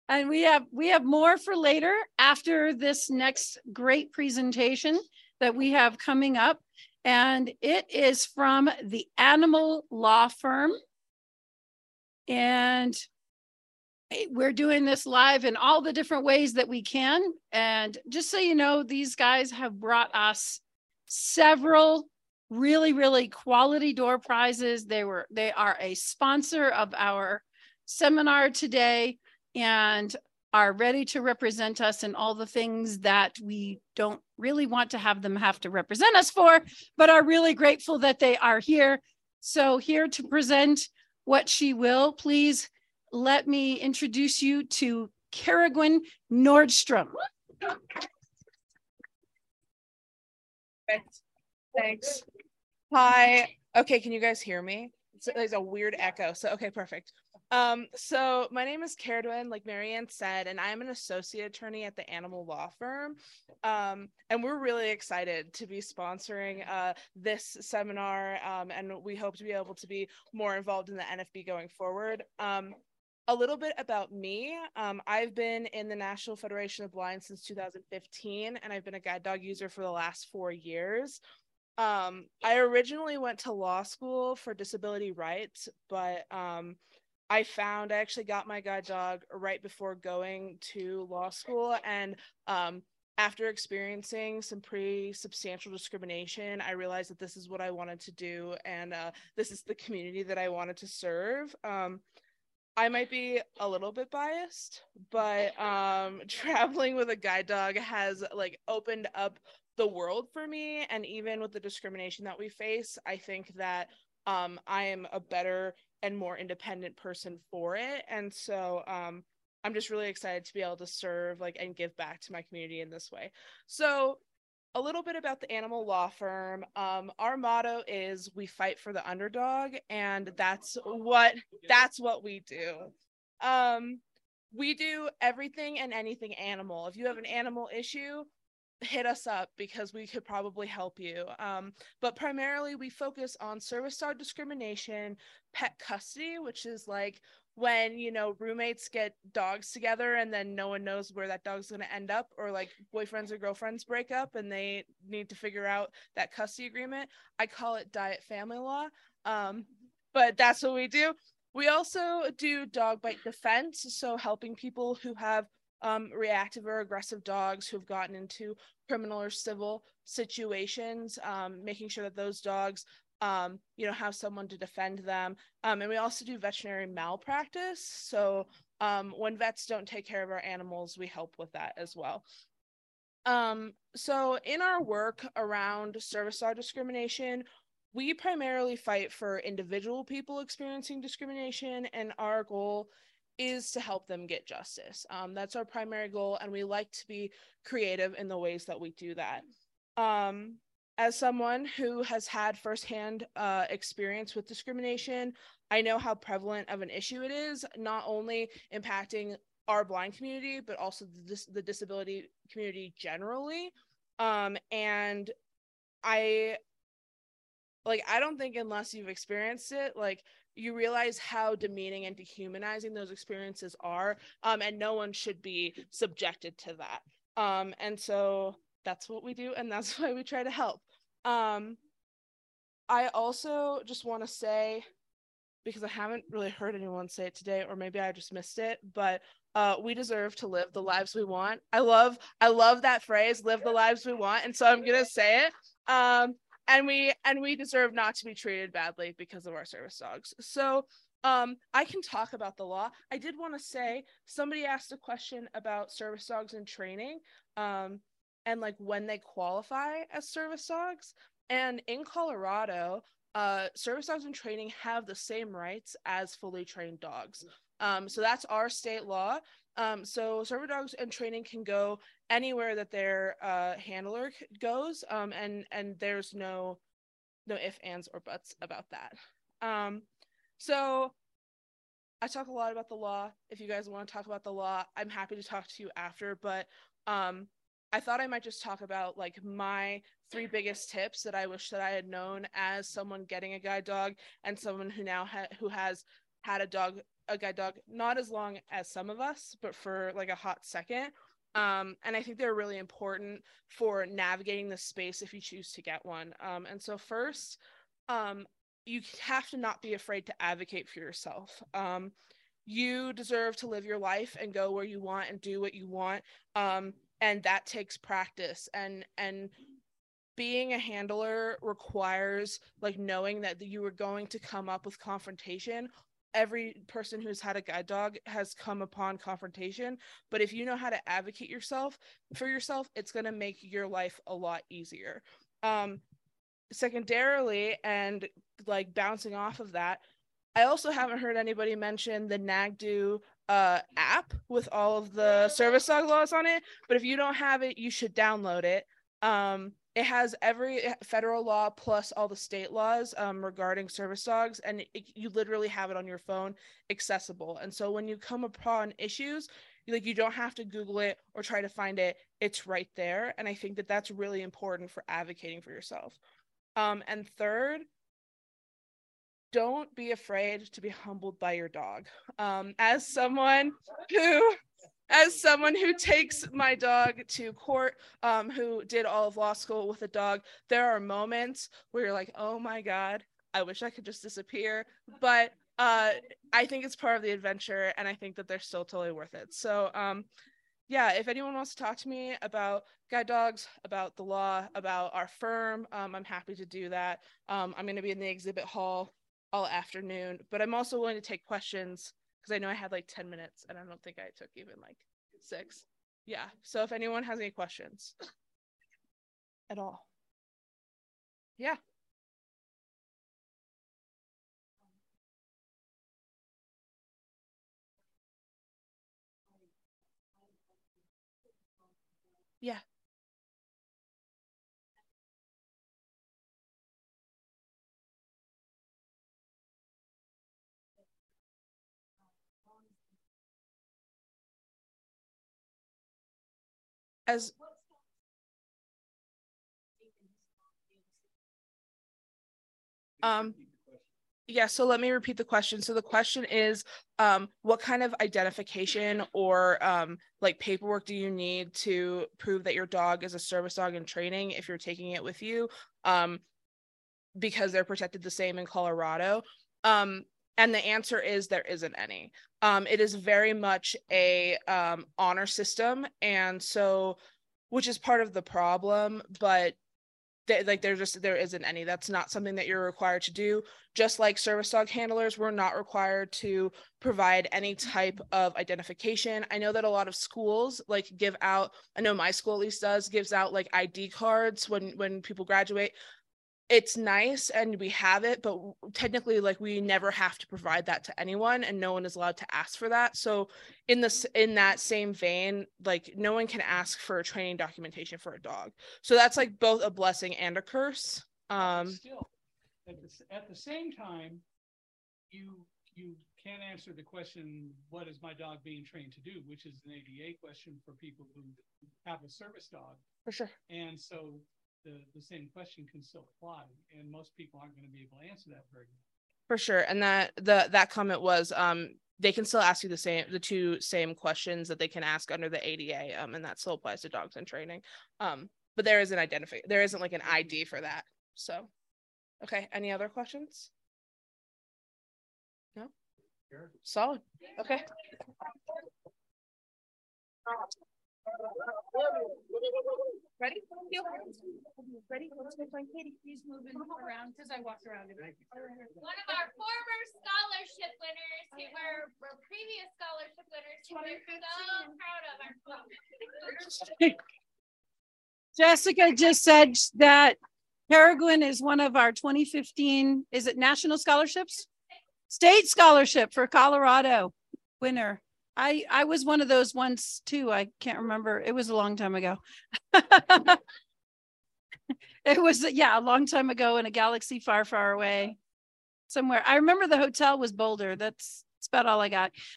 And we have more for later after this next great presentation that we have coming up. And it is from the Animal Law Firm. And we're doing this live in all the different ways that we can. And just so you know, these guys have brought us several really, really quality door prizes. They are a sponsor of our seminar today and are ready to represent us in all the things that we don't really want to have them have to represent us for, but are really grateful that they are here. So here to present what she will, please let me introduce you to Caragwen Nordstrom. Thanks. Hi. Okay, can you guys hear me? There's a weird echo. So, okay, perfect. So my name is Caragwen, like Marianne said, and I'm an associate attorney at the Animal Law Firm. And we're really excited to be sponsoring this seminar, and we hope to be able to be more involved in the NFB going forward. A little bit about me. I've been in the National Federation of Blind since 2015, and I've been a guide dog user for the last 4 years. I originally went to law school for disability rights, but I actually got my guide dog right before going to law school. And after experiencing some pretty substantial discrimination, I realized that this is what I wanted to do. And this is the community that I wanted to serve. I might be a little bit biased, but traveling with a guide dog has like opened up the world for me. And even with the discrimination that we face, I think that I am a better and more independent person for it. And so I'm just really excited to be able to serve and give back to my community in this way. So a little bit about the Animal Law Firm. Our motto is we fight for the underdog, and that's what we do. We do everything and anything animal. If you have an animal issue, hit us up because we could probably help you. But primarily we focus on service dog discrimination, pet custody, which is like when, roommates get dogs together and then no one knows where that dog's going to end up, or like boyfriends or girlfriends break up and they need to figure out that custody agreement. I call it diet family law. But that's what we do. We also do dog bite defense, so helping people who have reactive or aggressive dogs who've gotten into criminal or civil situations, making sure that those dogs have someone to defend them. And we also do veterinary malpractice. So when vets don't take care of our animals, we help with that as well. So in our work around service dog discrimination, we primarily fight for individual people experiencing discrimination, and our goal is to help them get justice. That's our primary goal, and we like to be creative in the ways that we do that. As someone who has had firsthand experience with discrimination, I know how prevalent of an issue it is, not only impacting our blind community, but also the disability community generally. And I don't think unless you've experienced it, you realize how demeaning and dehumanizing those experiences are, and no one should be subjected to that. And so that's what we do, and that's why we try to help. I also just want to say, because I haven't really heard anyone say it today, or maybe I just missed it, but we deserve to live the lives we want. I love that phrase, live the lives we want, and so I'm gonna say it. And we deserve not to be treated badly because of our service dogs. So I can talk about the law. I did want to say, somebody asked a question about service dogs in training, and when they qualify as service dogs. And in Colorado, service dogs in training have the same rights as fully trained dogs. So that's our state law. So service dogs in training can go anywhere that their handler goes, and there's no ifs, ands, or buts about that. So I talk a lot about the law. If you guys want to talk about the law, I'm happy to talk to you after, but I thought I might just talk about my 3 biggest tips that I wish that I had known as someone getting a guide dog and someone who now who has had a dog a guide dog, not as long as some of us, but for like a hot second. And I think they're really important for navigating the space if you choose to get one. And so first, you have to not be afraid to advocate for yourself. You deserve to live your life and go where you want and do what you want. And that takes practice. And being a handler requires like knowing that you are going to come up with confrontation. Every person who's had a guide dog has come upon confrontation, but if you know how to advocate for yourself, it's going to make your life a lot easier. Secondarily, and like bouncing off of that, I also haven't heard anybody mention the NAGDU app with all of the service dog laws on it, but if you don't have it, you should download it. It has every federal law plus all the state laws regarding service dogs, and you literally have it on your phone, accessible. And so when you come upon issues, you don't have to Google it or try to find it. It's right there. And I think that that's really important for advocating for yourself. And third, don't be afraid to be humbled by your dog. As someone who takes my dog to court, who did all of law school with a dog, there are moments where you're like, oh my God, I wish I could just disappear. But I think it's part of the adventure, and I think that they're still totally worth it. So yeah, if anyone wants to talk to me about guide dogs, about the law, about our firm, I'm happy to do that. I'm going to be in the exhibit hall all afternoon, but I'm also willing to take questions because I know I had like 10 minutes and I don't think I took even like 6. Yeah. So if anyone has any questions at all. Yeah. Yeah. As yeah, so let me repeat the question. So the question is, what kind of identification or like paperwork do you need to prove that your dog is a service dog in training if you're taking it with you? Because they're protected the same in Colorado. And the answer is there isn't any. It is very much a honor system, and so, which is part of the problem, but there isn't any. That's not something that you're required to do. Just like service dog handlers, we're not required to provide any type of identification. I know that a lot of schools like give out, I know my school at least gives out like ID cards when people graduate. It's nice and we have it, but technically like we never have to provide that to anyone, and no one is allowed to ask for that. So in that same vein, like no one can ask for a training documentation for a dog. So that's like both a blessing and a curse. Still, at the same time, you can't answer the question, what is my dog being trained to do, which is an ADA question for people who have a service dog. For sure. And so the same question can still apply, and most people aren't going to be able to answer that very well. For sure. And that comment was they can still ask you the two same questions that they can ask under the ADA, and that still applies to dogs in training. But there isn't like an ID for that. So okay, any other questions? No? Sure. Solid. Okay. Ready? Ready? Let's go find Katie. He's moving around because I walked around him. One of our former scholarship winners, who were previous scholarship winners, who we're so proud of. Jessica just said that Peregrine is one of our 2015, is it national scholarships? State scholarship for Colorado winner. I was one of those ones too. I can't remember. It was a long time ago. It was, yeah, a long time ago in a galaxy far, far away somewhere. I remember the hotel was Boulder. That's about all I got.